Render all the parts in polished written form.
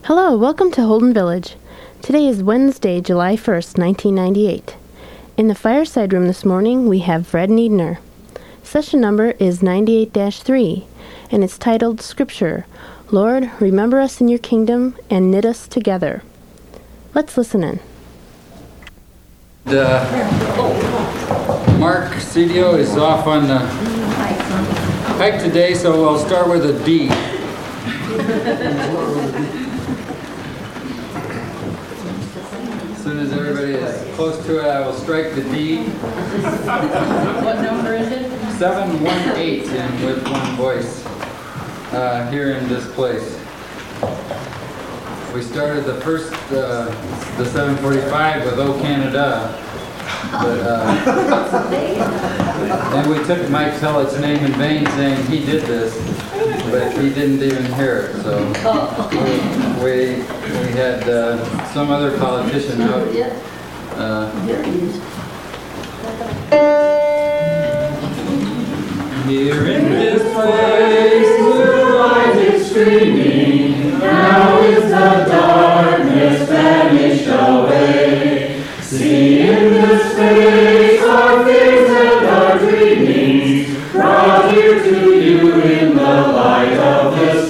Hello, welcome to Holden Village. Today is Wednesday, July 1st, 1998. In the fireside room this morning, we have Fred Niedner. Session number is 98-3, and it's titled Scripture, Lord, Remember Us in Your Kingdom and Knit Us Together. Let's listen in. Mark Cedio is off on the hike today, so I'll start with a D. As soon as everybody is close to it, I will strike the D. What number is it? 718 and with one voice here in this place. We started the first, the 745 with O Canada, but and we took Mike Pellet's name in vain saying he did this, but he didn't even hear it, so we had some other politician out. Here in this place, the light is streaming. Now is the darkness vanished away. See in this face our fears and our dreamings, brought here to you in the light of this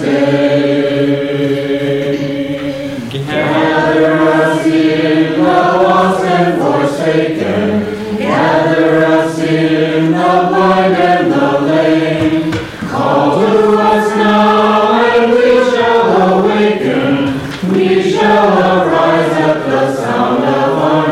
day. Gather us in the lost and forsaken. Gather us in the blind and the lame. Call to us now and we shall awaken. We shall arise at the sound of our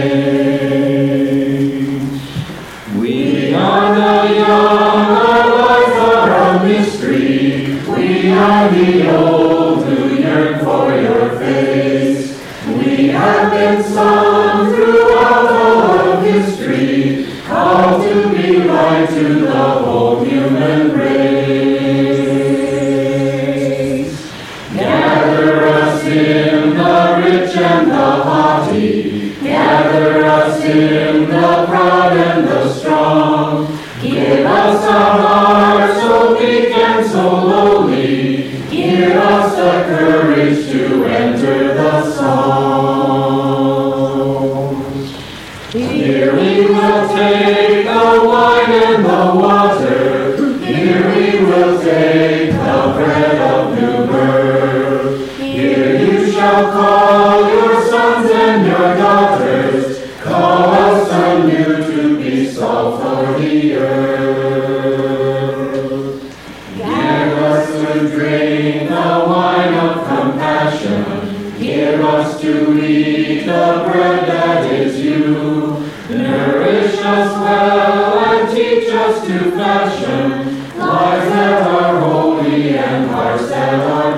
name. We are the young, our lives are a mystery. We are the old who yearn for your face. We have been sung throughout all of history, called to be light to the whole human race. Gather us in the rich and the haughty, gather us in the proud and the strong. Give us a heart so weak and so lowly, give us the courage to enter the song. Here we will take the wine and the water, here we will take the bread of new birth. Here you shall call your sons and your daughters, call us anew to be salt for the earth. Give us to drink the wine of compassion, give us to eat the bread that is you. Nourish us well and teach us to fashion lives that are holy and hearts that are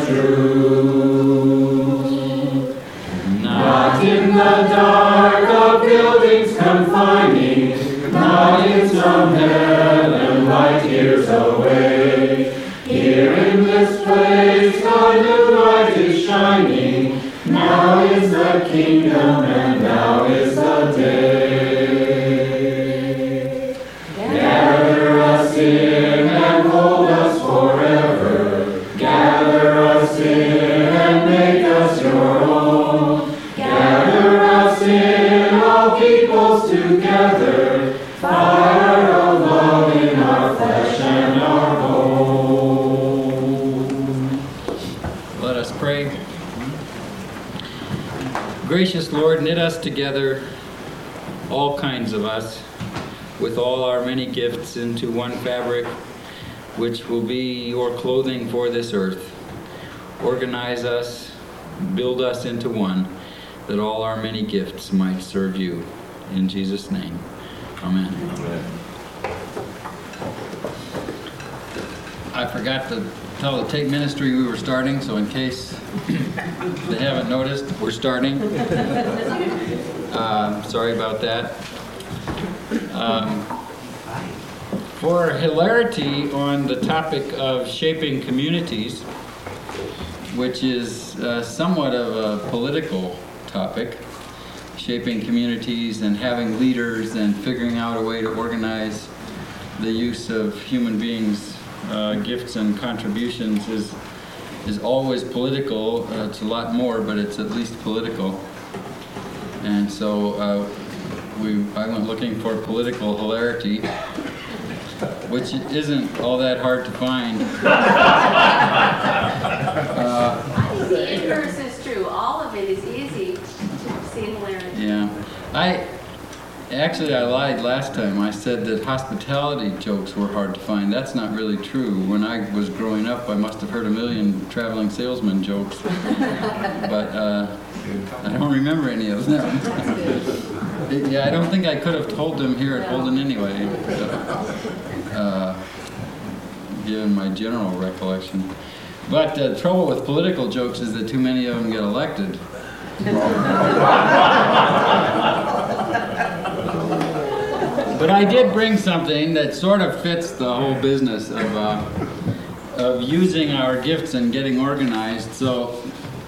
true. Not in the dark of buildings confining, not in some heaven light years away. Here in this place the new light is shining. Now is the kingdom and now is the day. Gather us in and hold us forever. Gather us in and make us your own. Gather us in, all peoples together. Fire of love in our flesh and our bone. Let us pray. Gracious Lord, knit us together, all kinds of us, with all our many gifts into one fabric, which will be your clothing for this earth. Organize us, build us into one, that all our many gifts might serve you. In Jesus' name, amen. Amen. I forgot to tell the tape ministry we were starting, so in case they haven't noticed, we're starting. Sorry about that. For hilarity on the topic of shaping communities, which is somewhat of a political topic, shaping communities and having leaders and figuring out a way to organize the use of human beings' gifts and contributions is is always political. It's a lot more, but it's at least political. And so I went looking for political hilarity, which isn't all that hard to find. The inverse is true. All of it is easy to see hilarity. Yeah. I lied last time. I said that hospitality jokes were hard to find. That's not really true. When I was growing up, I must have heard a million traveling salesman jokes. But I don't remember any of them. Yeah, I don't think I could have told them here at Holden anyway, given my general recollection. But the trouble with political jokes is that too many of them get elected. But I did bring something that sort of fits the whole business of using our gifts and getting organized. So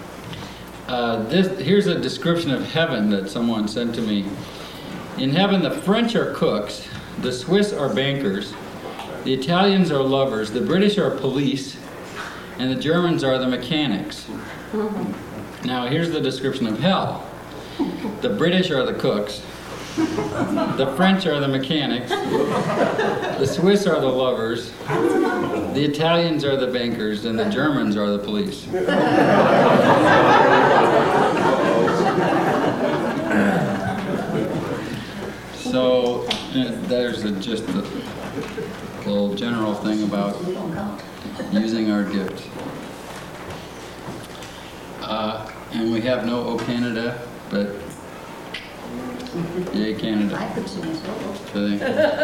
here's a description of heaven that someone sent to me. In heaven, the French are cooks, the Swiss are bankers, the Italians are lovers, the British are police, and the Germans are the mechanics. Now, here's the description of hell. The British are the cooks, the French are the mechanics, the Swiss are the lovers, the Italians are the bankers, and the Germans are the police. So there's just a little general thing about using our gifts. And we have no "O Canada," but yay Canada. I could sing a solo. Really.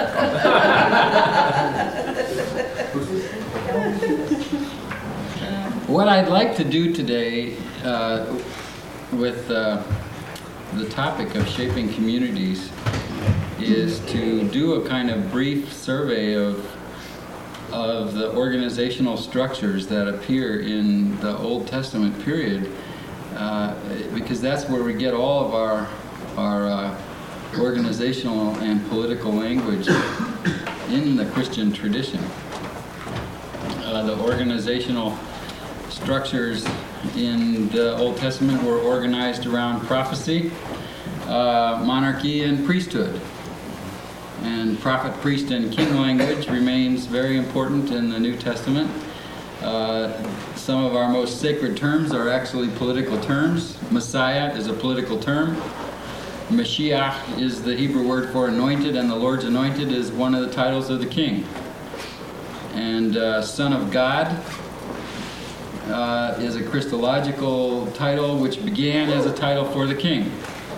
What I'd like to do today with the topic of shaping communities is to do a kind of brief survey of the organizational structures that appear in the Old Testament period, because that's where we get all of our organizational and political language in the Christian tradition. The organizational structures in the Old Testament were organized around prophecy, monarchy, and priesthood. And prophet, priest, and king language remains very important in the New Testament. Some of our most sacred terms are actually political terms. Messiah is a political term. Mashiach is the Hebrew word for anointed, and the Lord's anointed is one of the titles of the king. And Son of God is a Christological title which began as a title for the king.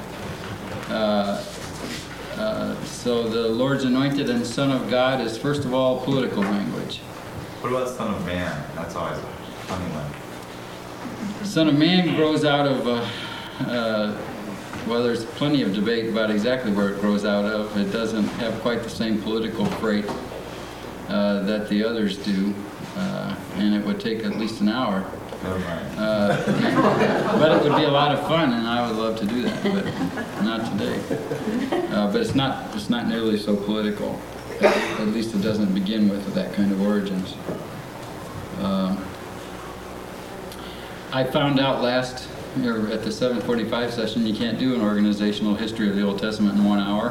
So the Lord's anointed and Son of God is first of all political language. What about Son of Man? That's always a funny one. Son of Man grows out of, well, there's plenty of debate about exactly where it grows out of. It doesn't have quite the same political freight that the others do, and it would take at least an hour. Never mind. But it would be a lot of fun, and I would love to do that, but not today. But it's not nearly so political. At least it doesn't begin with that kind of origins. I found out at the 7:45 session, you can't do an organizational history of the Old Testament in 1 hour.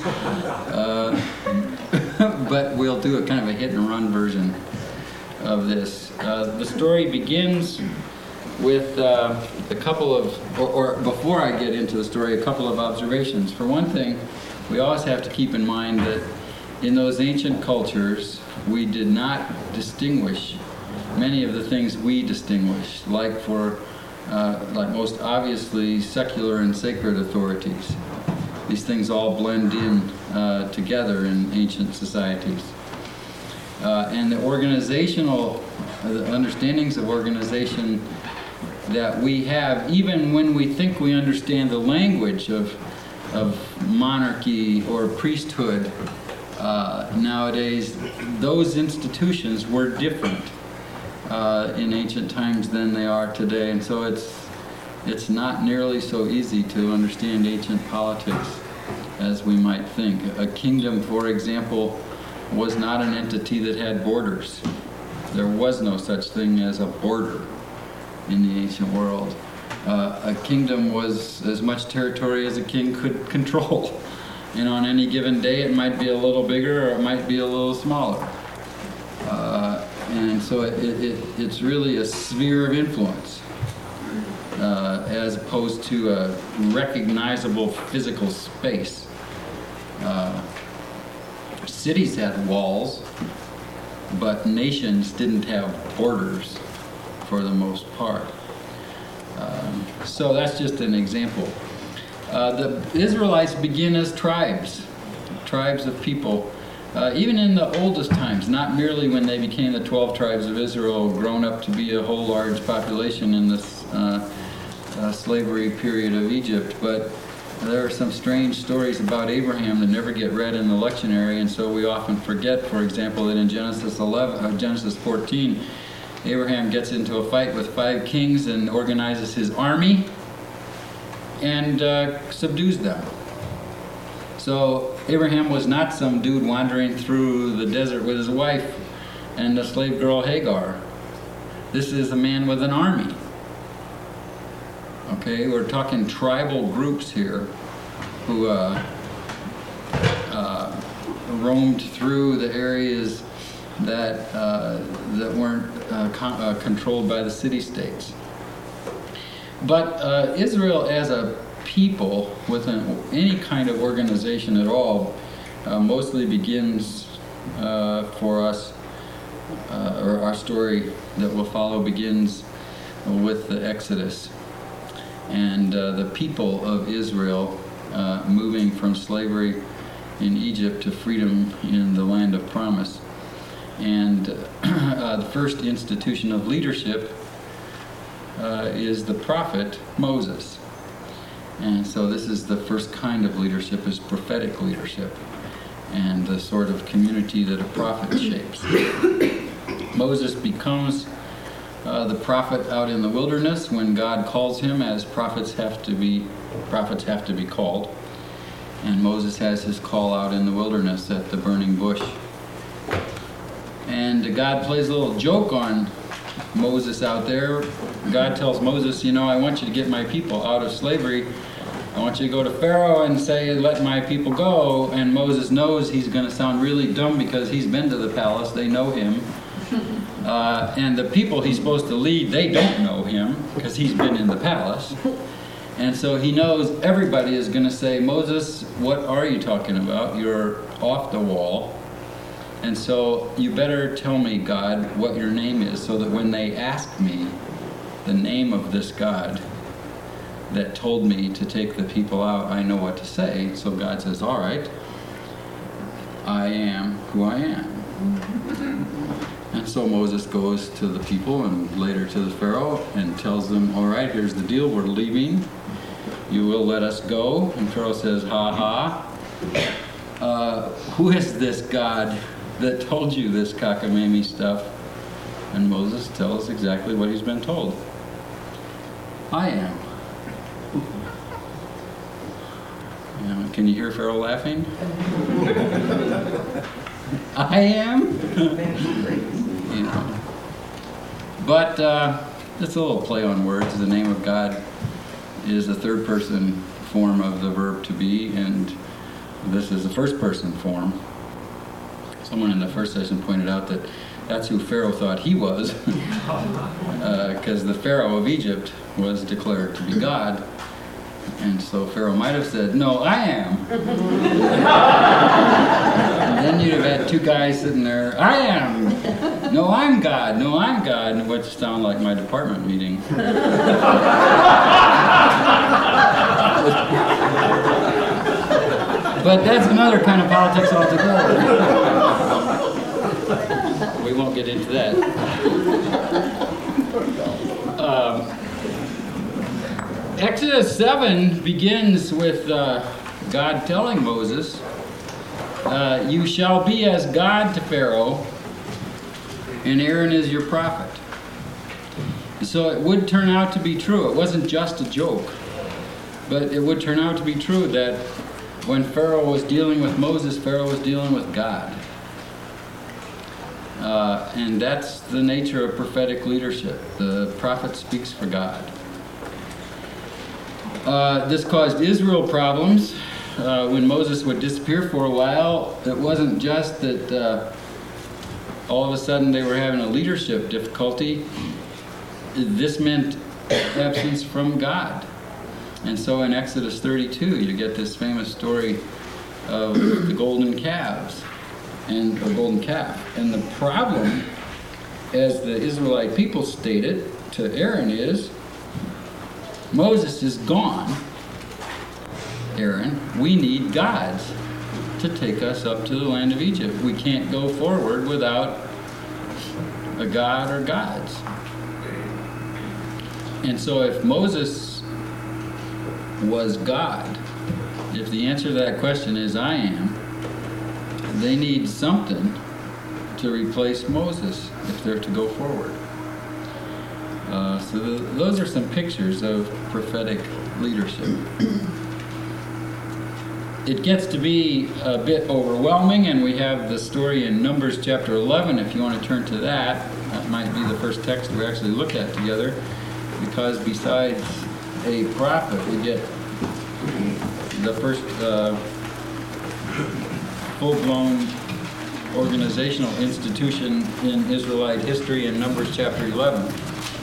But we'll do a kind of a hit and run version of this. The story begins with a couple of, or before I get into the story, a couple of observations. For one thing, we always have to keep in mind that in those ancient cultures, we did not distinguish many of the things we distinguish, like most obviously secular and sacred authorities. These things all blend in together in ancient societies. And the understandings of organization that we have, even when we think we understand the language of monarchy or priesthood, nowadays, those institutions were different in ancient times than they are today. And so it's not nearly so easy to understand ancient politics as we might think. A kingdom, for example, was not an entity that had borders. There was no such thing as a border in the ancient world. A kingdom was as much territory as a king could control. And on any given day, it might be a little bigger or it might be a little smaller. And so it's really a sphere of influence, as opposed to a recognizable physical space. Cities had walls, but nations didn't have borders for the most part. So that's just an example. The Israelites begin as tribes of people, even in the oldest times, not merely when they became the 12 tribes of Israel, grown up to be a whole large population in this slavery period of Egypt, but there are some strange stories about Abraham that never get read in the lectionary, and so we often forget, for example, that in Genesis 14, Abraham gets into a fight with 5 kings and organizes his army and subdues them. So Abraham was not some dude wandering through the desert with his wife and the slave girl Hagar. This is a man with an army. Okay, we're talking tribal groups here who roamed through the areas that weren't controlled by the city-states. But Israel as a people with any kind of organization at all mostly begins for us, or our story that will follow begins with the Exodus and the people of Israel moving from slavery in Egypt to freedom in the land of promise. And the first institution of leadership is the prophet Moses. And so this is the first kind of leadership, is prophetic leadership, and the sort of community that a prophet shapes. Moses becomes the prophet out in the wilderness when God calls him, as prophets have to be called. And Moses has his call out in the wilderness at the burning bush. And God plays a little joke on Moses out there. God tells Moses, I want you to get my people out of slavery. I want you to go to Pharaoh and say, let my people go. And Moses knows he's going to sound really dumb because he's been to the palace. They know him. And the people he's supposed to lead, they don't know him because he's been in the palace. And so he knows everybody is going to say, Moses, what are you talking about? You're off the wall. And so you better tell me, God, what your name is, so that when they ask me the name of this God that told me to take the people out, I know what to say. So God says, all right, I am who I am. And so Moses goes to the people and later to the Pharaoh and tells them, all right, here's the deal, we're leaving. You will let us go. And Pharaoh says, ha ha. Who is this God that told you this cockamamie stuff? And Moses tells exactly what he's been told. I am. Can you hear Pharaoh laughing? I am? But it's a little play on words. The name of God is a third person form of the verb to be, and this is a first person form. Someone in the first session pointed out that that's who Pharaoh thought he was, because the Pharaoh of Egypt was declared to be God. And so Pharaoh might have said, no, I am. And then you'd have had 2 guys sitting there, I am. No, I'm God. No, I'm God. Which sound like my department meeting. But that's another kind of politics altogether. We won't get into that. Exodus 7 begins with God telling Moses, you shall be as God to Pharaoh, and Aaron is your prophet. So it would turn out to be true. It wasn't just a joke, but it would turn out to be true that when Pharaoh was dealing with Moses, Pharaoh was dealing with God. And that's the nature of prophetic leadership. The prophet speaks for God. This caused Israel problems. When Moses would disappear for a while, it wasn't just that all of a sudden they were having a leadership difficulty. This meant absence from God. And so in Exodus 32, you get this famous story of the golden calves and the golden calf. And the problem, as the Israelite people stated to Aaron, is Moses is gone. Aaron, we need gods to take us up to the land of Egypt. We can't go forward without a god or gods. And so if Moses was God, if the answer to that question is I am, they need something to replace Moses if they're to go forward. Those are some pictures of prophetic leadership. It gets to be a bit overwhelming, and we have the story in Numbers chapter 11, if you want to turn to that. That might be the first text we actually look at together, because besides a prophet, we get the first full-blown organizational institution in Israelite history in Numbers chapter 11.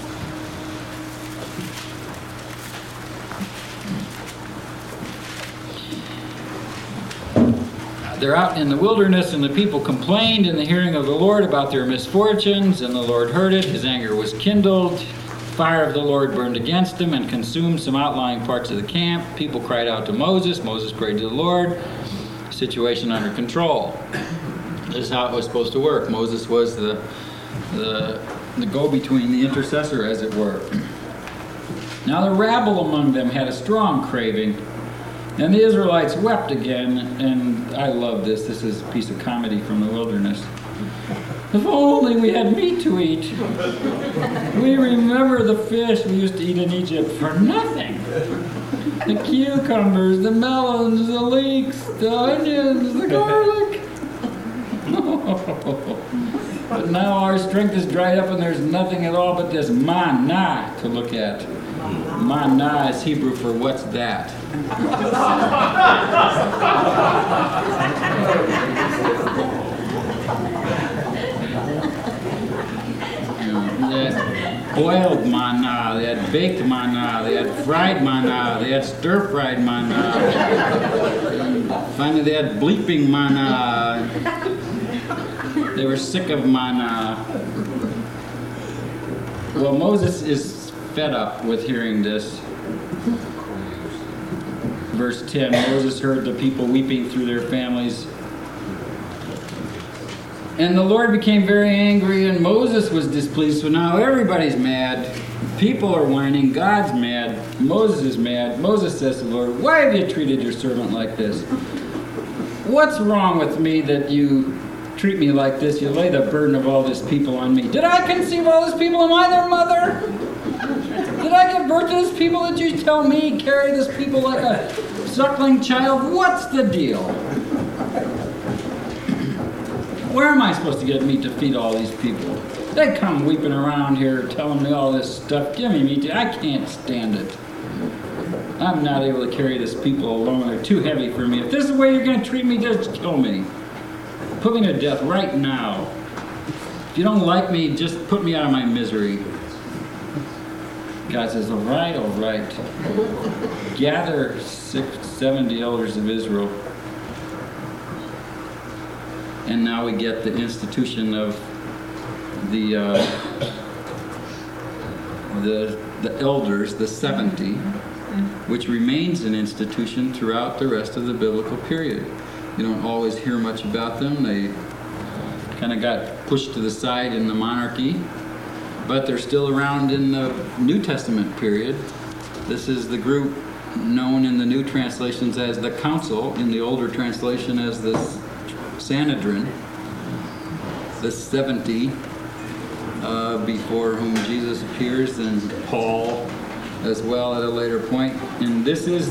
They're out in the wilderness, and the people complained in the hearing of the Lord about their misfortunes, and the Lord heard it. His anger was kindled. Fire of the Lord burned against them and consumed some outlying parts of the camp. People cried out to Moses. Moses prayed to the Lord. Situation under control. This is how it was supposed to work. Moses was the go-between, the intercessor, as it were. Now the rabble among them had a strong craving. And the Israelites wept again, and I love this. This is a piece of comedy from the wilderness. If only we had meat to eat. We remember the fish we used to eat in Egypt for nothing. The cucumbers, the melons, the leeks, the onions, the garlic. But now our strength is dried up and there's nothing at all but this manna to look at. Manna is Hebrew for what's that? They had boiled manna, they had baked manna, they had fried manna, they had stir-fried manna. Finally they had bleeping manna. They were sick of manna. Well, Moses is fed up with hearing this. Verse 10, Moses heard the people weeping through their families. And the Lord became very angry, and Moses was displeased. So now everybody's mad. People are whining. God's mad. Moses is mad. Moses says to the Lord, why have you treated your servant like this? What's wrong with me that you treat me like this? You lay the burden of all this people on me. Did I conceive all this people? Am I their mother? Did I give birth to this people that you tell me carry this people like a suckling child? What's the deal? Where am I supposed to get meat to feed all these people? They come weeping around here telling me all this stuff. Give me meat. I can't stand it. I'm not able to carry this people alone. They're too heavy for me. If this is the way you're going to treat me, just kill me. Put me to death right now. If you don't like me, just put me out of my misery. God says, all right. Gather 70 elders of Israel. And now we get the institution of the elders, the 70, which remains an institution throughout the rest of the biblical period. You don't always hear much about them. They kind of got pushed to the side in the monarchy, but they're still around in the New Testament period. This is the group known in the new translations as the council, in the older translation as the Sanhedrin, the 70 before whom Jesus appears, and Paul as well at a later point. And this is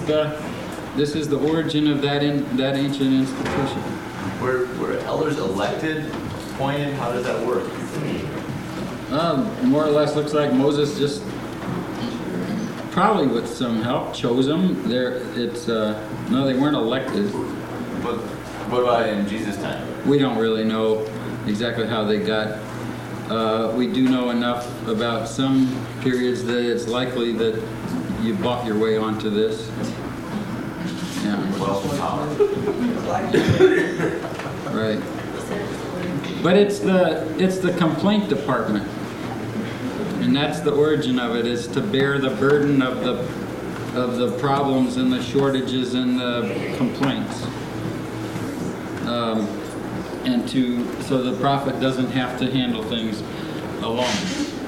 the origin of that ancient institution. Were elders elected appointed? How does that work? More or less looks like Moses just, probably with some help, chose them. No, they weren't elected. But what about in Jesus' time? We don't really know exactly how they got. We do know enough about some periods that it's likely that you bought your way onto this. Yeah. Wealth and power. Right. But it's the complaint department. And that's the origin of it, is to bear the burden of the problems and the shortages and the complaints. So the prophet doesn't have to handle things alone.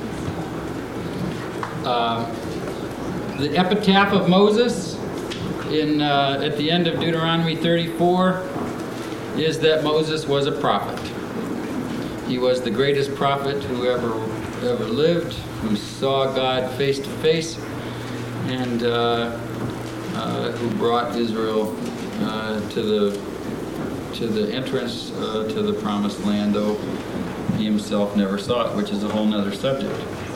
The epitaph of Moses at the end of Deuteronomy 34 is that Moses was a prophet. He was the greatest prophet who ever lived, who saw God face to face, and who brought Israel to the entrance to the promised land, though he himself never saw it, which is a whole nother subject.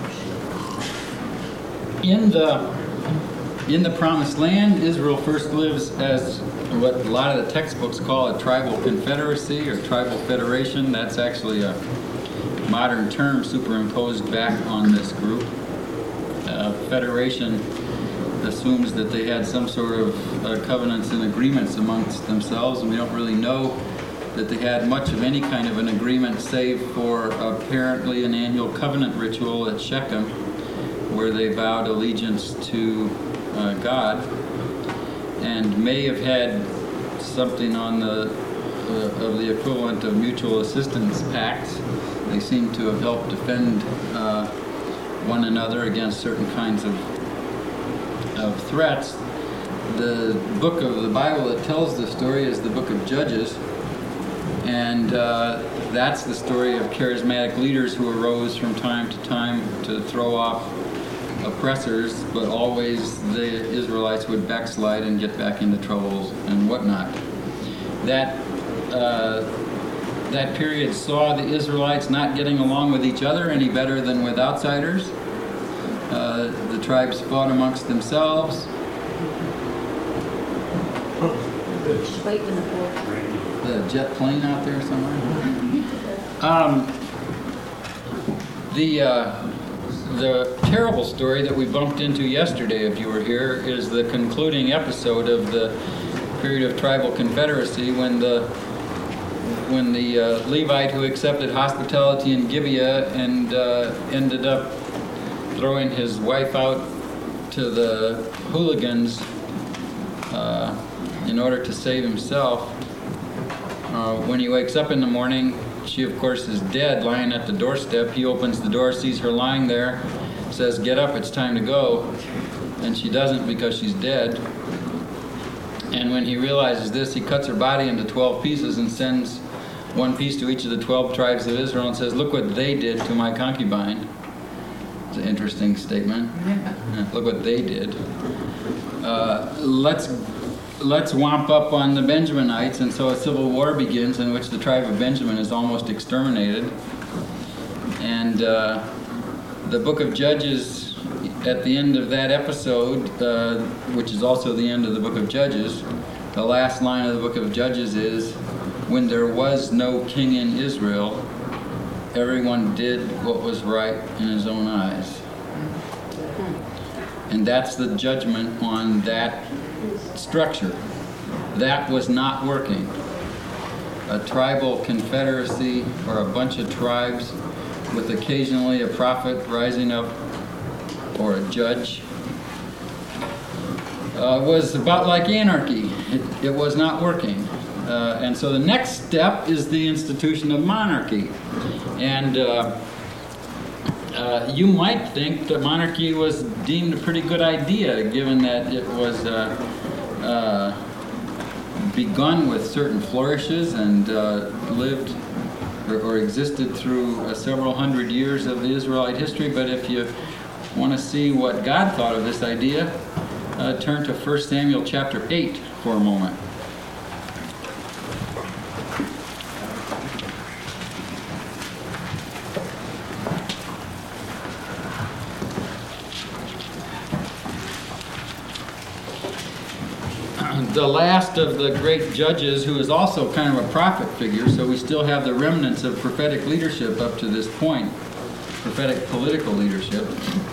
In the promised land, Israel first lives as what a lot of the textbooks call a tribal confederacy or tribal federation. That's actually a modern term superimposed back on this group. Federation assumes that they had some sort of covenants and agreements amongst themselves, and we don't really know that they had much of any kind of an agreement save for apparently an annual covenant ritual at Shechem where they vowed allegiance to God, and may have had something on of the equivalent of mutual assistance pacts. They seem to have helped defend one another against certain kinds of threats. The book of the Bible that tells the story is the book of Judges, and that's the story of charismatic leaders who arose from time to time to throw off oppressors, but always the Israelites would backslide and get back into troubles and whatnot. That period saw the Israelites not getting along with each other any better than with outsiders. The tribes fought amongst themselves. The jet plane out there somewhere. The terrible story that we bumped into yesterday, if you were here, is the concluding episode of the period of tribal confederacy when the Levite who accepted hospitality in Gibeah and ended up throwing his wife out to the hooligans in order to save himself. When he wakes up in the morning, she of course is dead, lying at the doorstep. He opens the door, sees her lying there, says, "Get up, it's time to go." And she doesn't because she's dead. And when he realizes this, he cuts her body into 12 pieces and sends one piece to each of the 12 tribes of Israel and says, "Look what they did to my concubine." It's an interesting statement. Look what they did. Let's whomp up on the Benjaminites, and so a civil war begins in which the tribe of Benjamin is almost exterminated. And the book of Judges, at the end of that episode, which is also the end of the book of Judges, the last line of the book of Judges is, "When there was no king in Israel, everyone did what was right in his own eyes." And that's the judgment on that structure. That was not working. A tribal confederacy, or a bunch of tribes with occasionally a prophet rising up, or a judge, was about like anarchy. It was not working. And so the next step is the institution of monarchy. And you might think that monarchy was deemed a pretty good idea, given that it was begun with certain flourishes and lived or existed through several hundred years of the Israelite history. But if you want to see what God thought of this idea, turn to 1 Samuel chapter 8 for a moment. the last of the great judges, who is also kind of a prophet figure, so we still have the remnants of prophetic leadership up to this point, prophetic political leadership.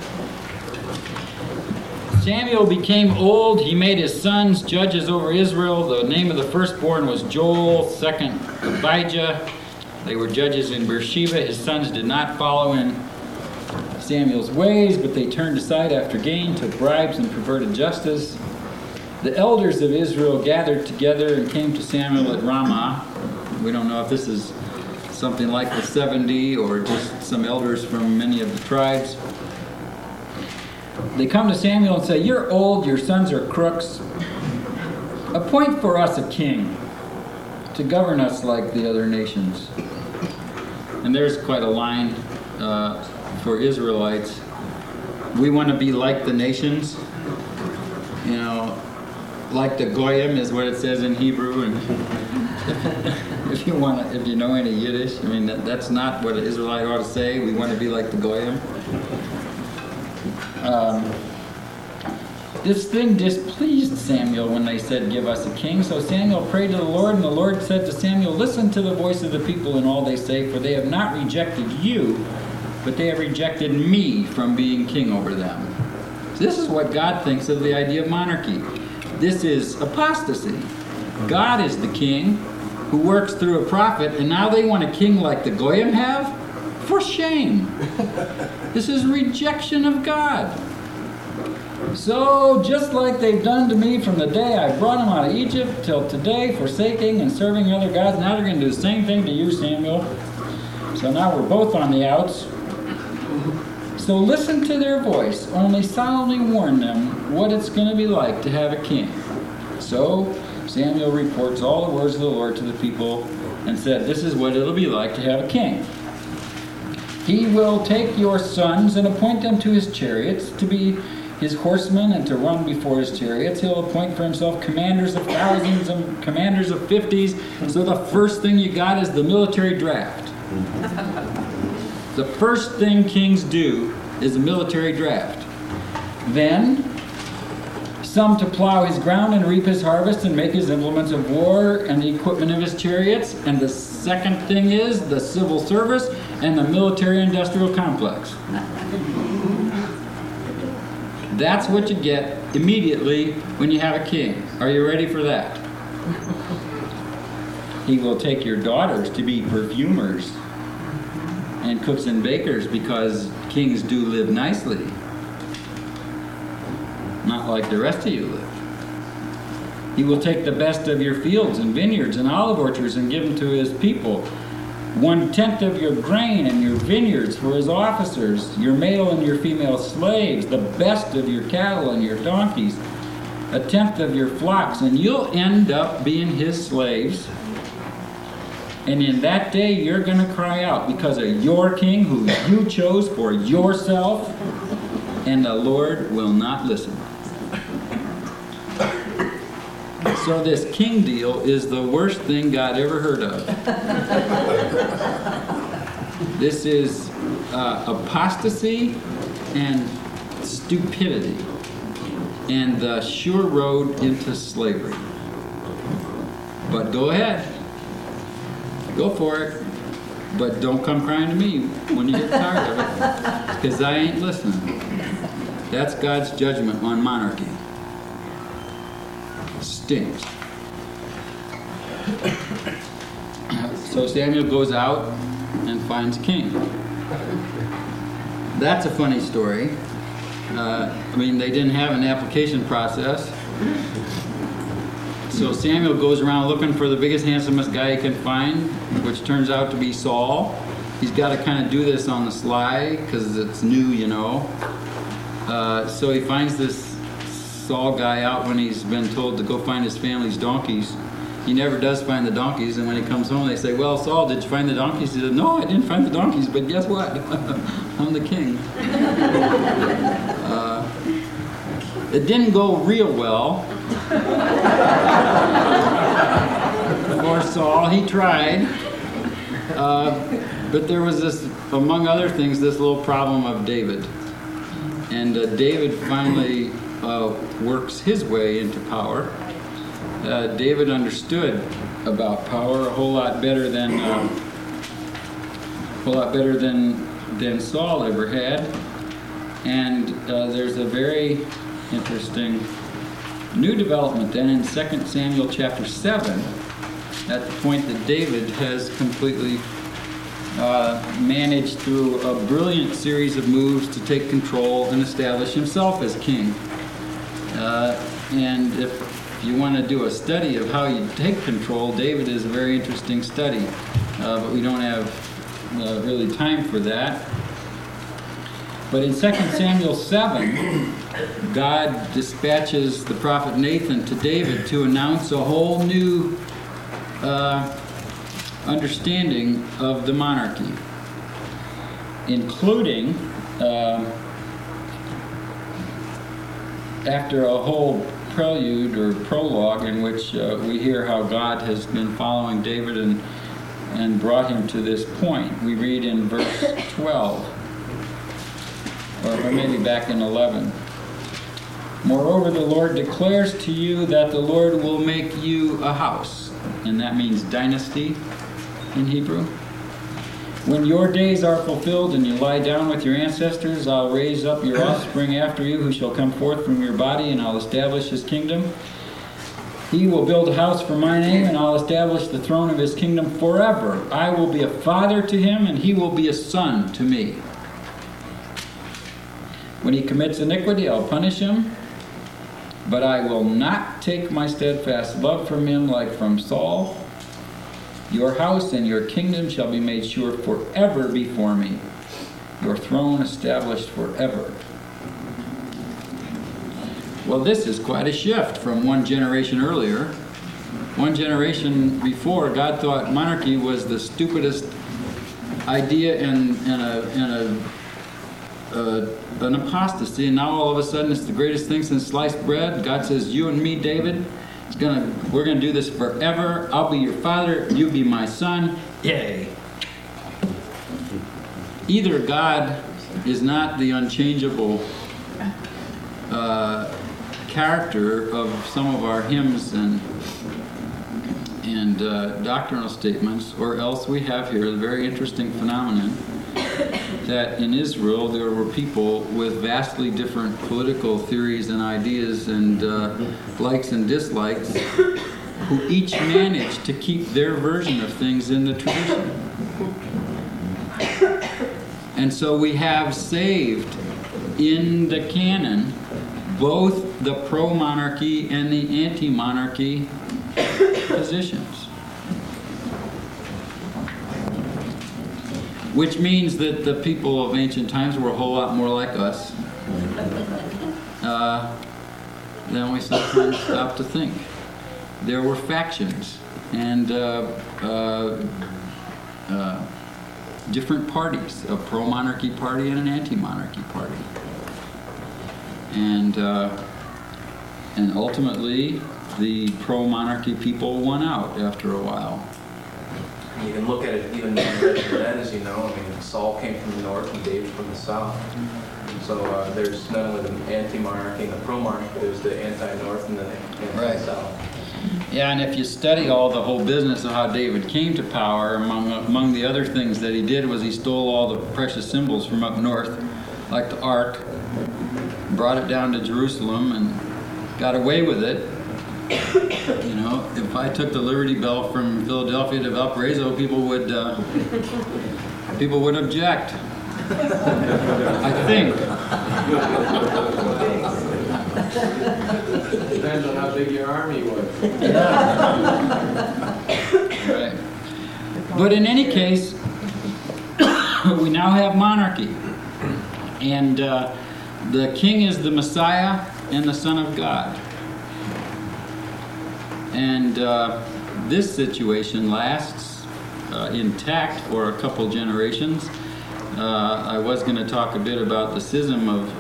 Samuel became old. He made his sons judges over Israel. The name of the firstborn was Joel, second Abijah. They were judges in Beersheba. His sons did not follow in Samuel's ways, but they turned aside after gain, took bribes, and perverted justice. The elders of Israel gathered together and came to Samuel at Ramah. We don't know if this is something like the 70 or just some elders from many of the tribes. They come to Samuel and say, "You're old, your sons are crooks. Appoint for us a king to govern us like the other nations." And there's quite a line for Israelites. We want to be like the nations. You know, like the Goyim is what it says in Hebrew. And if you know any Yiddish, I mean, that's not what an Israelite ought to say. We want to be like the Goyim. This thing displeased Samuel when they said, "Give us a king." So Samuel prayed to the Lord, and the Lord said to Samuel, "Listen to the voice of the people in all they say, for they have not rejected you, but they have rejected me from being king over them." So this is what God thinks of the idea of monarchy. This is apostasy. God is the king who works through a prophet, and now they want a king like the Goyim have? For shame. This is rejection of God. So, just like they've done to me from the day I brought them out of Egypt till today, forsaking and serving other gods, now they're going to do the same thing to you, Samuel. So now we're both on the outs. So listen to their voice, only solemnly warn them what it's going to be like to have a king. So Samuel reports all the words of the Lord to the people and said, "This is what it'll be like to have a king. He will take your sons and appoint them to his chariots, to be his horsemen and to run before his chariots. He'll appoint for himself commanders of thousands and commanders of 50s. So the first thing you got is the military draft. The first thing kings do is a military draft. Then, some to plow his ground and reap his harvest and make his implements of war and the equipment of his chariots. And the second thing is the civil service and the military-industrial complex." That's what you get immediately when you have a king. Are you ready for that? He will take your daughters to be perfumers and cooks and bakers, because kings do live nicely. Not like the rest of you live. He will take the best of your fields and vineyards and olive orchards and give them to his people. 1/10 of your grain and your vineyards for his officers, your male and your female slaves, the best of your cattle and your donkeys, 1/10 of your flocks, and you'll end up being his slaves. And in that day, you're going to cry out because of your king who you chose for yourself, and the Lord will not listen. So this king deal is the worst thing God ever heard of. This is apostasy and stupidity and the sure road into slavery. But go ahead. Go for it. But don't come crying to me when you get tired of it, because I ain't listening. That's God's judgment on monarchy. Stinks. So Samuel goes out and finds a king. That's a funny story. They didn't have an application process. So Samuel goes around looking for the biggest, handsomest guy he can find, which turns out to be Saul. He's got to kind of do this on the sly because it's new, you know. So he finds this Saul guy out when he's been told to go find his family's donkeys. He never does find the donkeys, and when he comes home, they say, "Well, Saul, did you find the donkeys?" He said, "No, I didn't find the donkeys, but guess what? I'm the king." It didn't go real well for Saul. He tried, but there was this, among other things, this little problem of David. And David finally works his way into power. David understood about power a whole lot better than Saul ever had. And there's a very interesting new development then in 2 Samuel chapter 7, at the point that David has completely managed through a brilliant series of moves to take control and establish himself as king. And if you want to do a study of how you take control, David is a very interesting study, but we don't have really time for that. But in 2 Samuel 7, God dispatches the prophet Nathan to David to announce a whole new understanding of the monarchy, including, after a whole prelude or prologue in which we hear how God has been following David and brought him to this point. We read in verse 12, or maybe back in 11. Moreover, the Lord declares to you that the Lord will make you a house, and that means dynasty in Hebrew. When your days are fulfilled and you lie down with your ancestors, I'll raise up your offspring after you, who shall come forth from your body, and I'll establish his kingdom. He will build a house for my name, and I'll establish the throne of his kingdom forever. I will be a father to him, and he will be a son to me. When he commits iniquity, I'll punish him, but I will not take my steadfast love from him like from Saul. Your house and your kingdom shall be made sure forever before me, your throne established forever. Well, this is quite a shift from one generation earlier. One generation before, God thought monarchy was the stupidest idea and an apostasy, and now all of a sudden it's the greatest thing since sliced bread. God says, you and me, David, we're gonna do this forever. I'll be your father, you be my son. Yay. Either God is not the unchangeable character of some of our hymns and doctrinal statements, or else we have here a very interesting phenomenon that in Israel there were people with vastly different political theories and ideas and likes and dislikes, who each managed to keep their version of things in the tradition. And so we have saved in the canon both the pro-monarchy and the anti-monarchy positions. Which means that the people of ancient times were a whole lot more like us than we sometimes stop to think. There were factions and different parties, a pro-monarchy party and an anti-monarchy party. And ultimately, the pro-monarchy people won out after a while. You can look at it even then, as you know. I mean, Saul came from the north and David from the south. So there's not only the anti-monarchy and the pro-monarchy, but there's the anti-north and the anti-south. Yeah, and if you study all the whole business of how David came to power, among the other things that he did was he stole all the precious symbols from up north, like the Ark, brought it down to Jerusalem and got away with it. You know, if I took the Liberty Bell from Philadelphia to Valparaiso, people would object. I think. Depends on how big your army was. Right. But in any case, we now have monarchy, and the king is the Messiah and the Son of God. And this situation lasts intact for a couple generations. I was going to talk a bit about the schism of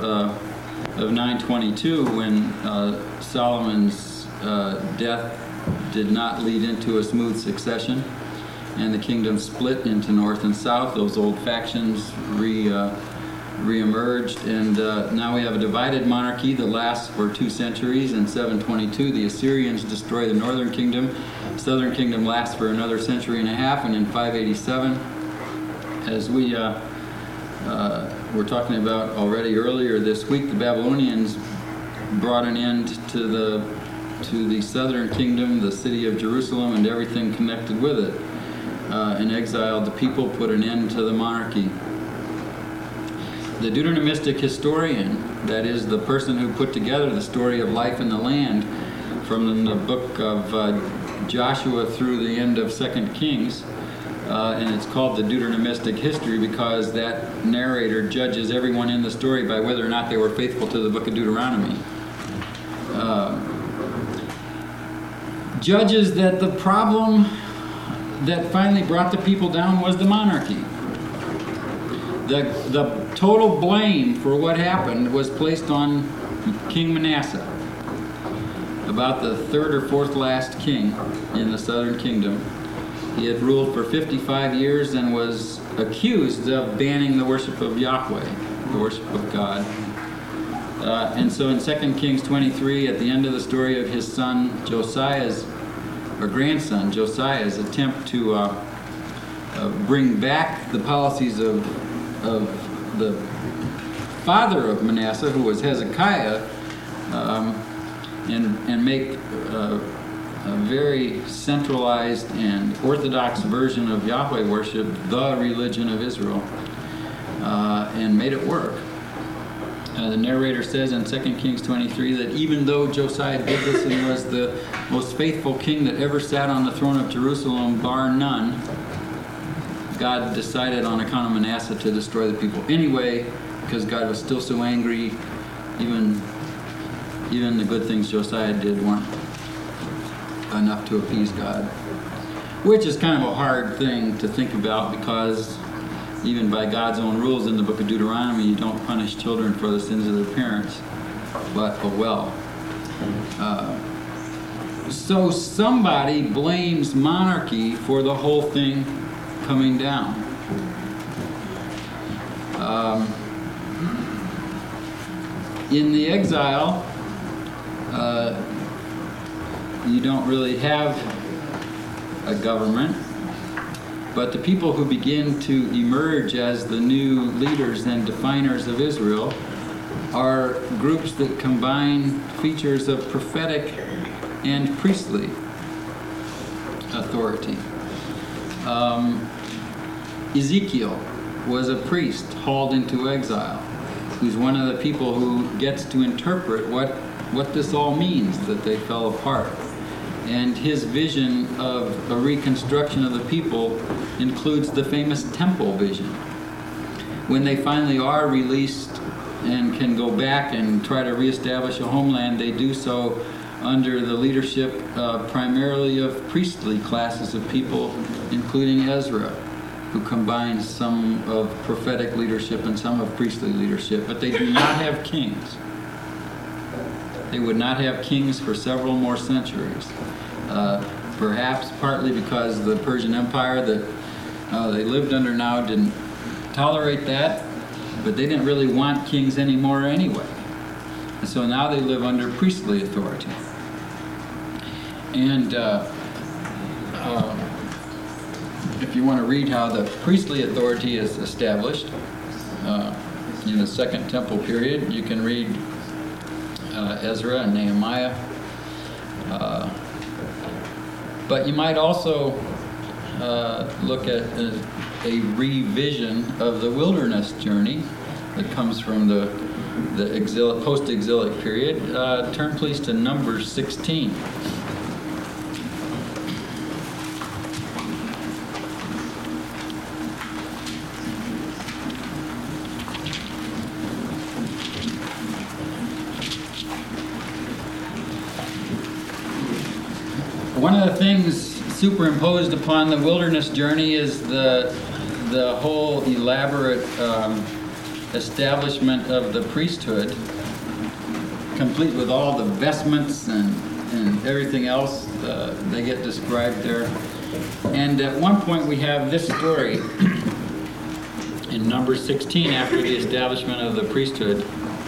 922 when Solomon's death did not lead into a smooth succession, and the kingdom split into north and south. Those old factions reemerged, and now we have a divided monarchy that lasts for 2 centuries. In 722, the Assyrians destroy the northern kingdom. Southern kingdom lasts for another century and a half, and in 587, as we were talking about already earlier this week, the Babylonians brought an end to the southern kingdom, the city of Jerusalem, and everything connected with it, and exiled the people, put an end to the monarchy. The Deuteronomistic historian, that is the person who put together the story of life in the land from the book of Joshua through the end of 2 Kings, and it's called the Deuteronomistic history because that narrator judges everyone in the story by whether or not they were faithful to the book of Deuteronomy. Judges that the problem that finally brought the people down was the monarchy. The total blame for what happened was placed on King Manasseh, about the 3rd or 4th last king in the southern kingdom. He had ruled for 55 years and was accused of banning the worship of Yahweh, the worship of God. And so in 2 Kings 23, at the end of the story of his son grandson Josiah's attempt to bring back the policies of the father of Manasseh, who was Hezekiah, and make a very centralized and orthodox version of Yahweh worship the religion of Israel, and made it work. The narrator says in 2 Kings 23 that even though Josiah did this and was the most faithful king that ever sat on the throne of Jerusalem, bar none, God decided on account of Manasseh to destroy the people anyway, because God was still so angry. Even the good things Josiah did weren't enough to appease God, which is kind of a hard thing to think about, because even by God's own rules in the book of Deuteronomy, you don't punish children for the sins of their parents, but oh well. So somebody blames monarchy for the whole thing coming down. In the exile, you don't really have a government, but the people who begin to emerge as the new leaders and definers of Israel are groups that combine features of prophetic and priestly authority. Ezekiel was a priest hauled into exile, who's one of the people who gets to interpret what this all means, that they fell apart. And his vision of a reconstruction of the people includes the famous temple vision. When they finally are released and can go back and try to reestablish a homeland, they do so under the leadership primarily of priestly classes of people, including Ezra, who combines some of prophetic leadership and some of priestly leadership. But they do not have kings. They would not have kings for several more centuries. Perhaps partly because the Persian Empire that they lived under now didn't tolerate that, but they didn't really want kings anymore anyway. And so now they live under priestly authority. And if you want to read how the priestly authority is established in the Second Temple period, you can read Ezra and Nehemiah. But you might also look at a revision of the wilderness journey that comes from the post-exilic period. Turn please to Numbers 16. One of the things superimposed upon the wilderness journey is the whole elaborate establishment of the priesthood, complete with all the vestments and everything else. They get described there. And at one point we have this story In Numbers 16, after the establishment of the priesthood,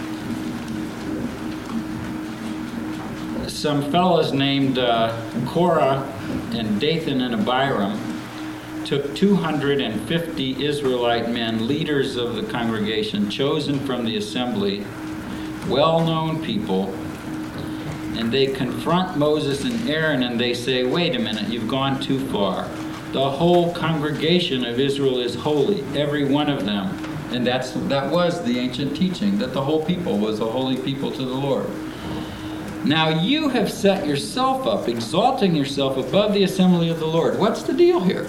some fellows named Korah and Dathan and Abiram took 250 Israelite men, leaders of the congregation, chosen from the assembly, well-known people, and they confront Moses and Aaron and they say, wait a minute, you've gone too far. The whole congregation of Israel is holy, every one of them. And that was the ancient teaching, that the whole people was a holy people to the Lord. Now you have set yourself up, exalting yourself above the assembly of the Lord. What's the deal here?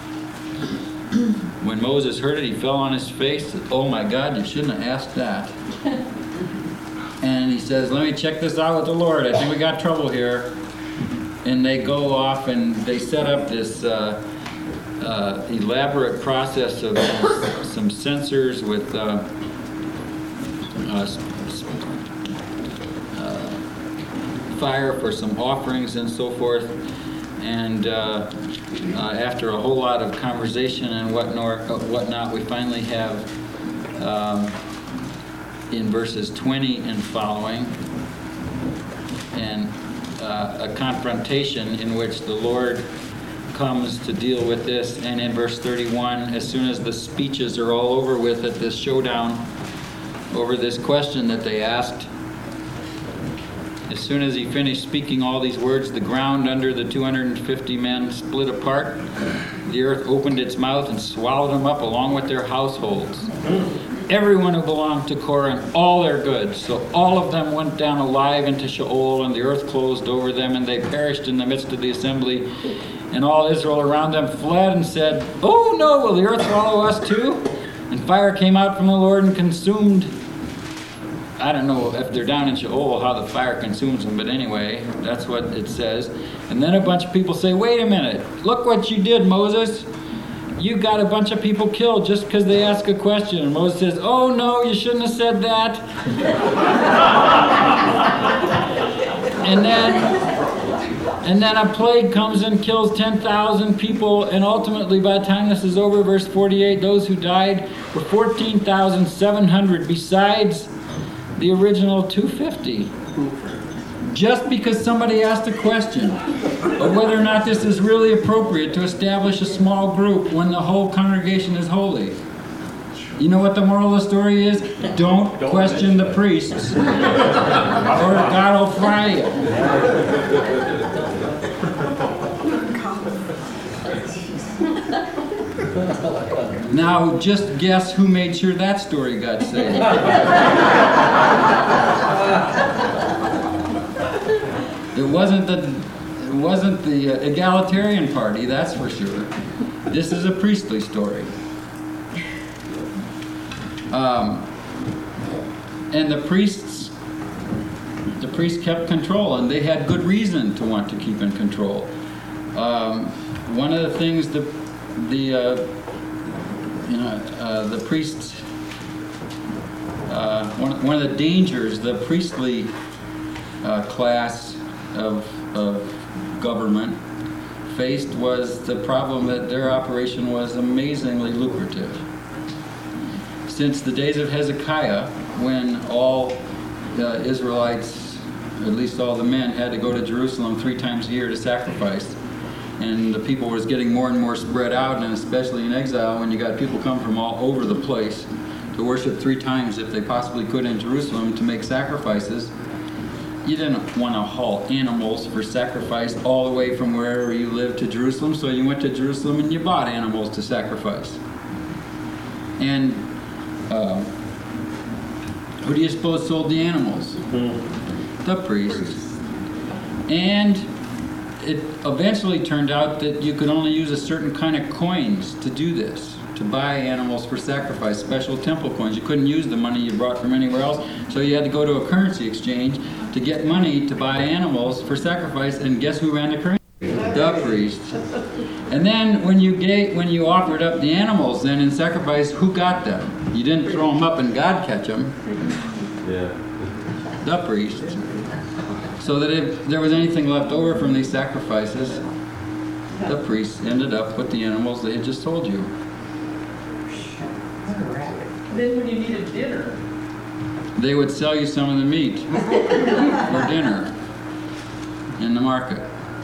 When Moses heard it, he fell on his face. Said, oh my God, you shouldn't have asked that. And he says, let me check this out with the Lord. I think we got trouble here. And they go off and they set up this elaborate process of some sensors with fire for some offerings and so forth. And after a whole lot of conversation and whatnot, we finally have in verses 20 and following, and a confrontation in which the Lord comes to deal with this. And in verse 31, as soon as the speeches are all over with at this showdown over this question that they asked, as soon as he finished speaking all these words, the ground under the 250 men split apart. The earth opened its mouth and swallowed them up along with their households. Everyone who belonged to Korah and all their goods. So all of them went down alive into Sheol, and the earth closed over them, and they perished in the midst of the assembly. And all Israel around them fled and said, oh no, will the earth swallow us too? And fire came out from the Lord and consumed. I don't know if they're down in Sheol how the fire consumes them, but anyway, that's what it says. And then a bunch of people say, wait a minute, look what you did, Moses. You got a bunch of people killed just because they ask a question. And Moses says, oh no, you shouldn't have said that. And then a plague comes and kills 10,000 people, and ultimately by the time this is over, verse 48, those who died were 14,700 besides the original 250. Just because somebody asked a question of whether or not this is really appropriate to establish a small group when the whole congregation is holy. You know what the moral of the story is? Don't question the priests, or God will fry you. Now, just guess who made sure that story got saved. It wasn't the egalitarian party, that's for sure. This is a priestly story. And the priests kept control, and they had good reason to want to keep in control. One of the things the priests, one of the dangers the priestly class of government faced was the problem that their operation was amazingly lucrative. Since the days of Hezekiah, when all Israelites, at least all the men, had to go to Jerusalem 3 times a year to sacrifice, and the people was getting more and more spread out, and especially in exile, when you got people come from all over the place to worship 3 times if they possibly could in Jerusalem to make sacrifices, you didn't want to haul animals for sacrifice all the way from wherever you lived to Jerusalem, so you went to Jerusalem and you bought animals to sacrifice. And who do you suppose sold the animals? The priests. And it eventually turned out that you could only use a certain kind of coins to do this, to buy animals for sacrifice, special temple coins. You couldn't use the money you brought from anywhere else, so you had to go to a currency exchange to get money to buy animals for sacrifice, and guess who ran the currency? The priests. And then when you offered up the animals then in sacrifice, who got them? You didn't throw them up and God catch them. Yeah. The priests. So that if there was anything left over from these sacrifices, the priests ended up with the animals they had just told you. Then when you needed dinner, they would sell you some of the meat for dinner in the market.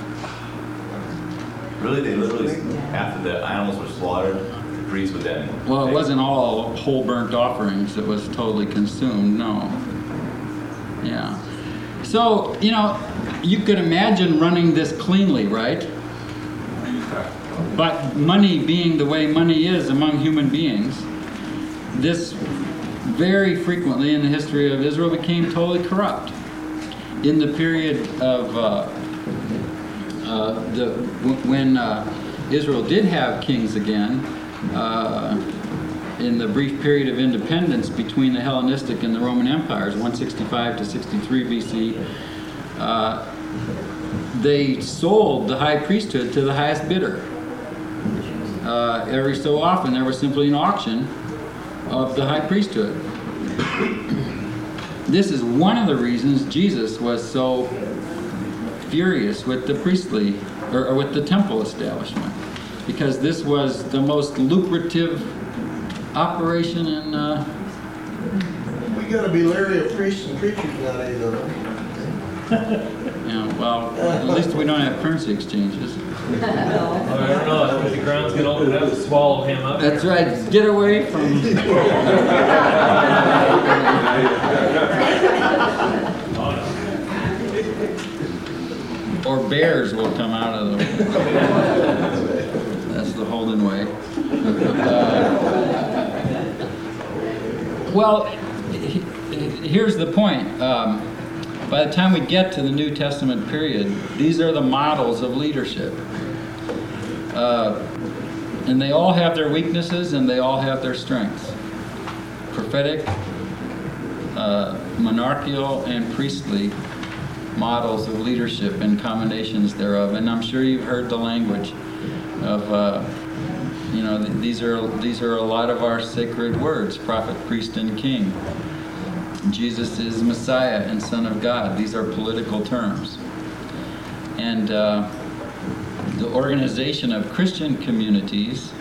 Really, they literally, after the animals were slaughtered, the priest would then... Well, it wasn't all whole burnt offerings that was totally consumed, no. Yeah. So, you know, you could imagine running this cleanly, right? But money being the way money is among human beings, this very frequently in the history of Israel became totally corrupt. In the period of when Israel did have kings again, in the brief period of independence between the Hellenistic and the Roman empires, 165 to 63 BC, they sold the high priesthood to the highest bidder. Every so often there was simply an auction of the high priesthood. This is one of the reasons Jesus was so furious with the priestly, or with the temple establishment, because this was the most lucrative operation in... We gotta be leery of priests and preachers nowadays, though. Yeah, well, at least we don't have currency exchanges. I don't know, if the ground's gonna open up and swallow him up. That's right, get away from... Or bears will come out of them. That's the Holden way. Well, here's the point. By the time we get to the New Testament period, these are the models of leadership. And they all have their weaknesses and they all have their strengths. Prophetic, monarchical, and priestly models of leadership and combinations thereof. And I'm sure you've heard the language of, these are a lot of our sacred words: prophet, priest, and king. Jesus is Messiah and Son of God. These are political terms. And the organization of Christian communities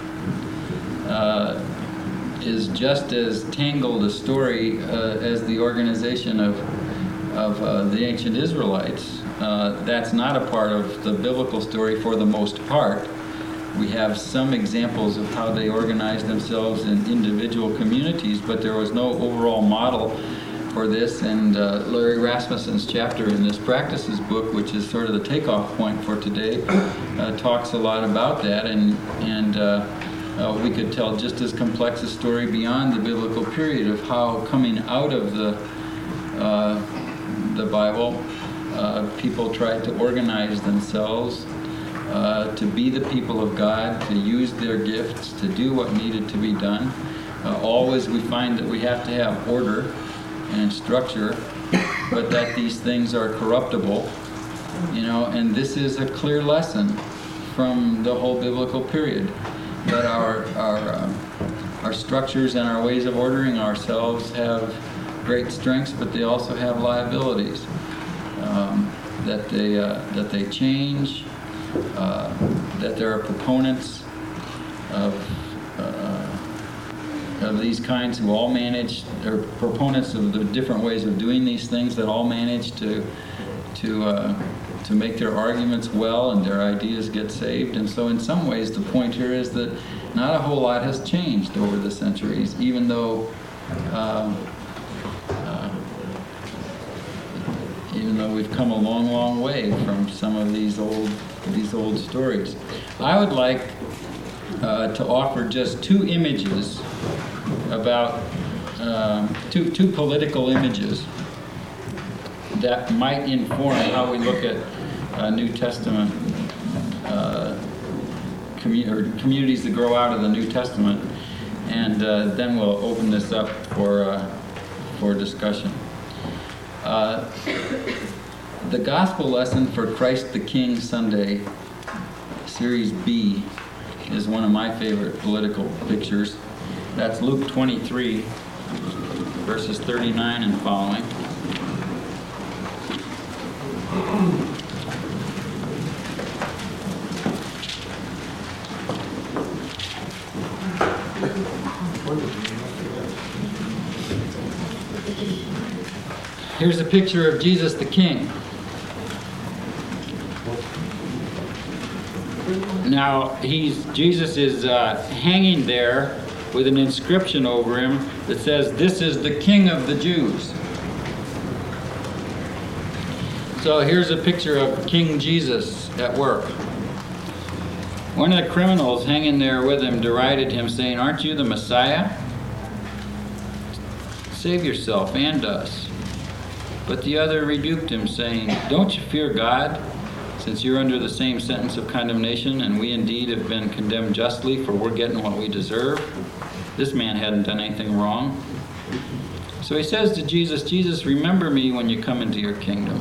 is just as tangled a story as the organization of the ancient Israelites. That's not a part of the biblical story for the most part. We have some examples of how they organized themselves in individual communities, but there was no overall model for this. And Larry Rasmussen's chapter in this Practices book, which is sort of the takeoff point for today, talks a lot about that. And we could tell just as complex a story beyond the biblical period of how, coming out of the Bible, people tried to organize themselves to be the people of God, to use their gifts, to do what needed to be done. Always we find that we have to have order and structure, but that these things are corruptible, and this is a clear lesson from the whole biblical period, that our structures and our ways of ordering ourselves have great strengths, but they also have liabilities. That they change. That there are proponents of these kinds who all manage, or proponents of the different ways of doing these things that all manage to make their arguments well and their ideas get saved. And so in some ways the point here is that not a whole lot has changed over the centuries, even though we've come a long, long way from some of these old stories. I would like to offer just two images about two political images that might inform how we look at New Testament communities that grow out of the New Testament, and then we'll open this up for discussion. The Gospel Lesson for Christ the King Sunday, Series B, is one of my favorite political pictures. That's Luke 23, verses 39 and following. Here's a picture of Jesus the King. Now, Jesus is hanging there with an inscription over him that says, "This is the King of the Jews." So here's a picture of King Jesus at work. One of the criminals hanging there with him derided him, saying, "Aren't you the Messiah? Save yourself and us." But the other rebuked him, saying, "Don't you fear God, since you're under the same sentence of condemnation, and we indeed have been condemned justly, for we're getting what we deserve? This man hadn't done anything wrong." So he says to Jesus, "Jesus, remember me when you come into your kingdom."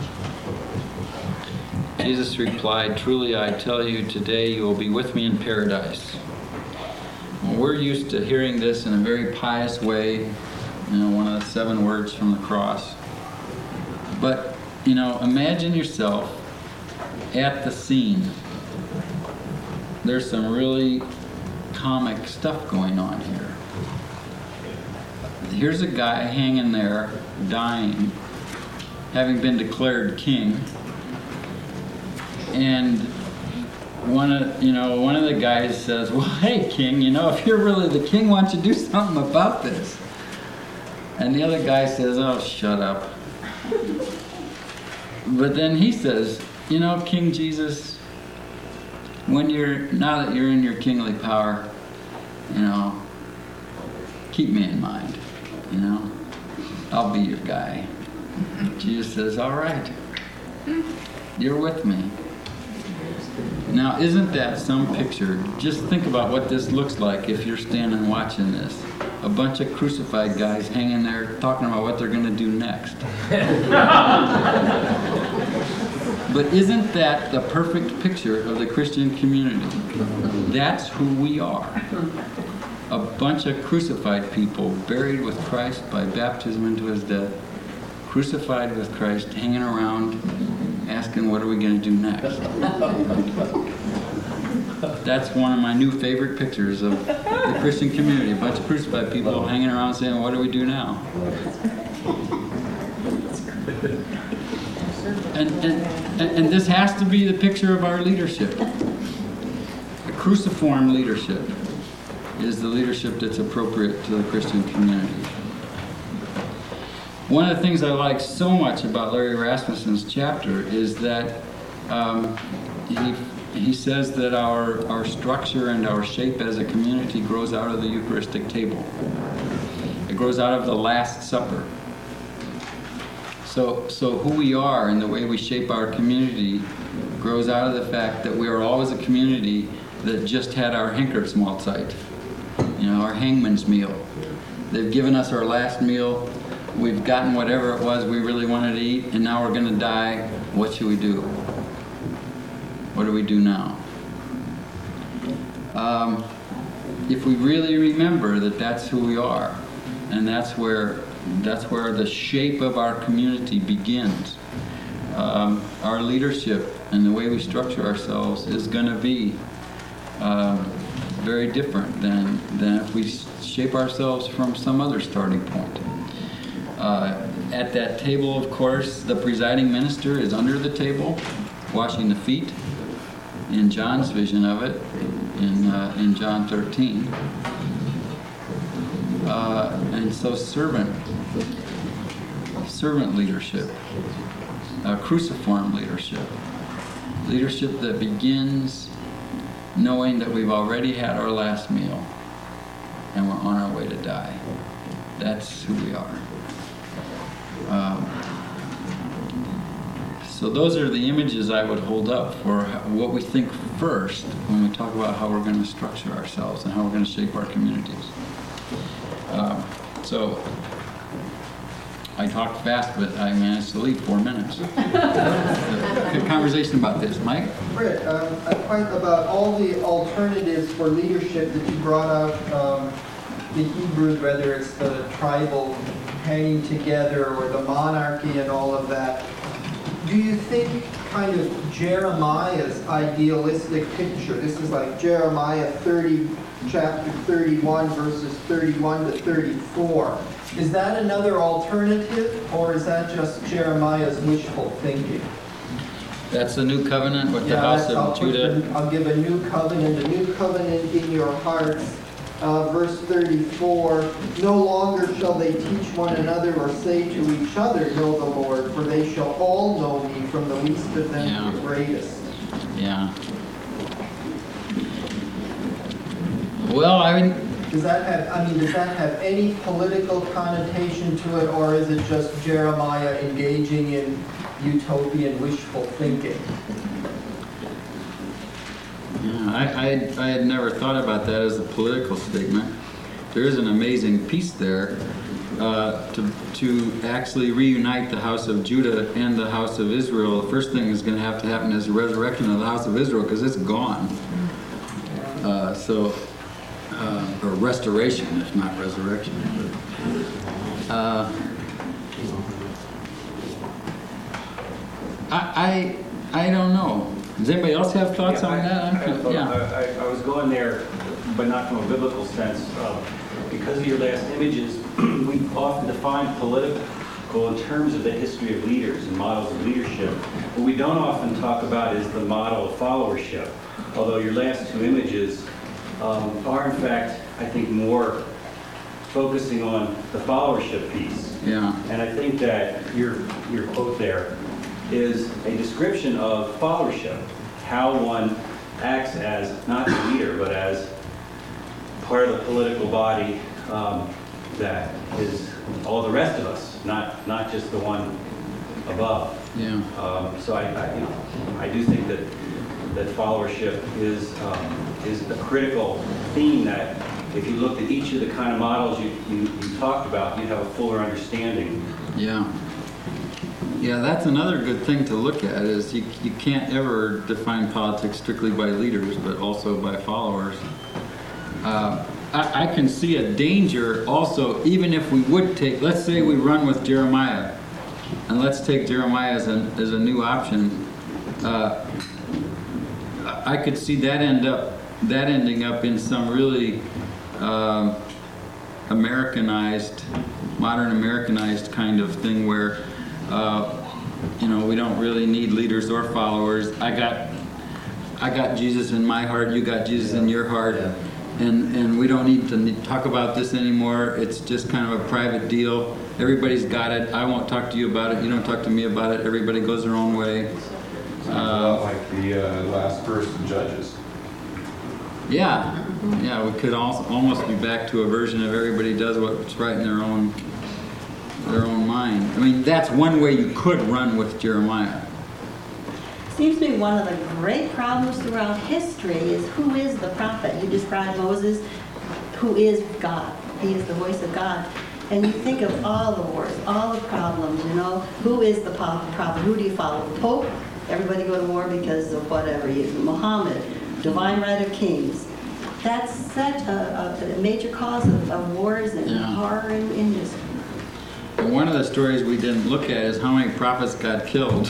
Jesus replied, "Truly I tell you, today you will be with me in paradise." Well, we're used to hearing this in a very pious way, one of the 7 words from the cross. But, imagine yourself at the scene. There's some really comic stuff going on here. Here's a guy hanging there, dying, having been declared king. And one of the guys says, "Well, hey, king, if you're really the king, why don't you do something about this?" And the other guy says, "Oh, shut up." But then he says, "King Jesus, now that you're in your kingly power, keep me in mind, I'll be your guy." Jesus says, "All right, you're with me." Now, isn't that some picture? Just think about what this looks like if you're standing watching this. A bunch of crucified guys hanging there talking about what they're going to do next. But isn't that the perfect picture of the Christian community? That's who we are. A bunch of crucified people buried with Christ by baptism into his death, crucified with Christ, hanging around asking, what are we going to do next? That's one of my new favorite pictures of the Christian community. A bunch of crucified people hanging around saying, what do we do now? And this has to be the picture of our leadership. A cruciform leadership is the leadership that's appropriate to the Christian community. One of the things I like so much about Larry Rasmussen's chapter is that he says that our structure and our shape as a community grows out of the Eucharistic table. It grows out of the Last Supper. So who we are and the way we shape our community grows out of the fact that we are always a community that just had our Henkersmahlzeit, our hangman's meal. They've given us our last meal. We've gotten whatever it was we really wanted to eat, and now we're going to die. What should we do? What do we do now? If we really remember that that's who we are, and that's where the shape of our community begins, our leadership and the way we structure ourselves is going to be very different than if we shape ourselves from some other starting point. At that table, of course, the presiding minister is under the table, washing the feet, in John's vision of it, in John 13. And so servant leadership, cruciform leadership that begins knowing that we've already had our last meal and we're on our way to die. That's who we are. So those are the images I would hold up for what we think first when we talk about how we're going to structure ourselves and how we're going to shape our communities. So I talked fast, but I managed to leave 4 minutes. Good conversation about this. Mike? Britt, a point about all the alternatives for leadership that you brought out, the Hebrews, whether it's the tribal hanging together or the monarchy and all of that. Do you think kind of Jeremiah's idealistic picture, this is like Jeremiah 30, chapter 31, verses 31 to 34, Is that another alternative, or is that just Jeremiah's wishful thinking? That's the new covenant with the Yeah, house I'll of put Judah. I'll give a new covenant in your hearts. Verse 34, no longer shall they teach one another or say to each other, know the Lord, for they shall all know me, from the least of them to the greatest. Yeah. Well, I mean, Does that have any political connotation to it, or is it just Jeremiah engaging in utopian wishful thinking? yeah, I had never thought about that as a political statement. There is an amazing piece there to actually reunite the house of Judah and the house of Israel. The first thing that's going to have to happen is the resurrection of the house of Israel, because it's gone. Or restoration, if not resurrection. I don't know. Does anybody else have thoughts on that? I was going there, but not from a biblical sense. Because of your last images, we often define political in terms of the history of leaders and models of leadership. What we don't often talk about is the model of followership. Although your last two images are in fact, I think, more focusing on the followership piece. Yeah. And I think that your quote there is a description of followership, how one acts as not the leader, but as part of the political body that is all the rest of us, not just the one above. Yeah. So I do think that followership is a critical theme that if you looked at each of the kind of models you talked about, you'd have a fuller understanding. Yeah. Yeah, that's another good thing to look at, is you can't ever define politics strictly by leaders, but also by followers. I can see a danger also, even if we would take, let's say we run with Jeremiah, and let's take Jeremiah as a new option. I could see that ending up in some really Americanized, modern Americanized kind of thing where we don't really need leaders or followers. I got Jesus in my heart, you got Jesus in your heart, and we don't need to talk about this anymore. It's just kind of a private deal. Everybody's got it. I won't talk to you about it. You don't talk to me about it. Everybody goes their own way. Like the last person Judges. Yeah, we could also almost be back to a version of everybody does what's right in their own mind. I mean, that's one way you could run with Jeremiah. Seems to me one of the great problems throughout history is who is the prophet? You described Moses, who is God. He is the voice of God. And you think of all the wars, all the problems, who is the prophet? Who do you follow? The Pope? Everybody go to war because of whatever. Muhammad, divine right of kings. That's such a major cause of wars and horror in history. And one of the stories we didn't look at is how many prophets got killed.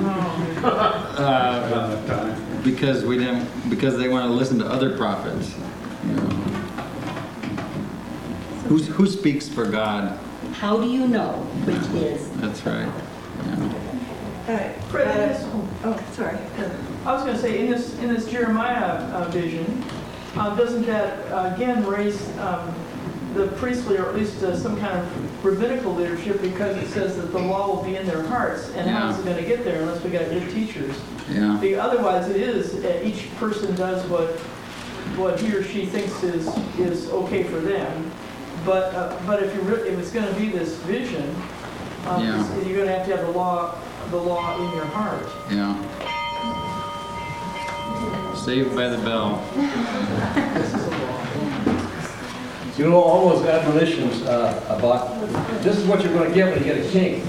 Because they want to listen to other prophets. Who speaks for God? How do you know which is? That's right. Sorry. I was going to say, in this Jeremiah vision, doesn't that again raise the priestly, or at least some kind of rabbinical leadership, because it says that the law will be in their hearts, and how's it going to get there unless we got good teachers? Yeah. Otherwise, it is each person does what he or she thinks is okay for them. But if it's going to be this vision, you're going to have the law in your heart. Yeah. Saved by the bell. All those admonitions about this is what you're going to get when you get a king.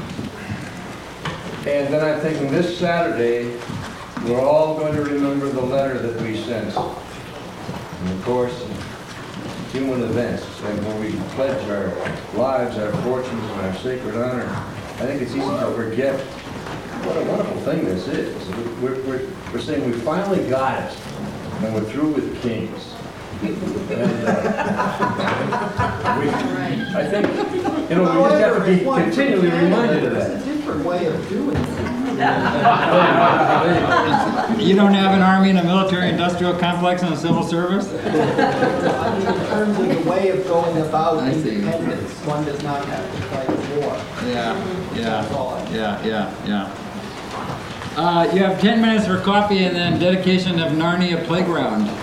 And then I'm thinking this Saturday, we're all going to remember the letter that we sent. And of course, human events, and when we pledge our lives, our fortunes, and our sacred honor, I think it's easy to forget what a wonderful thing this is. We're saying we finally got it, and we're through with kings. And, I think, you know, we just have to be continually reminded of that. It's a different way of doing it. You don't have an army and a military-industrial complex and a civil service? I mean, in terms of the way of going about I see. independence, one does not have to fight a war. Yeah, That's all. yeah. You have 10 minutes for coffee and then dedication of Narnia Playground.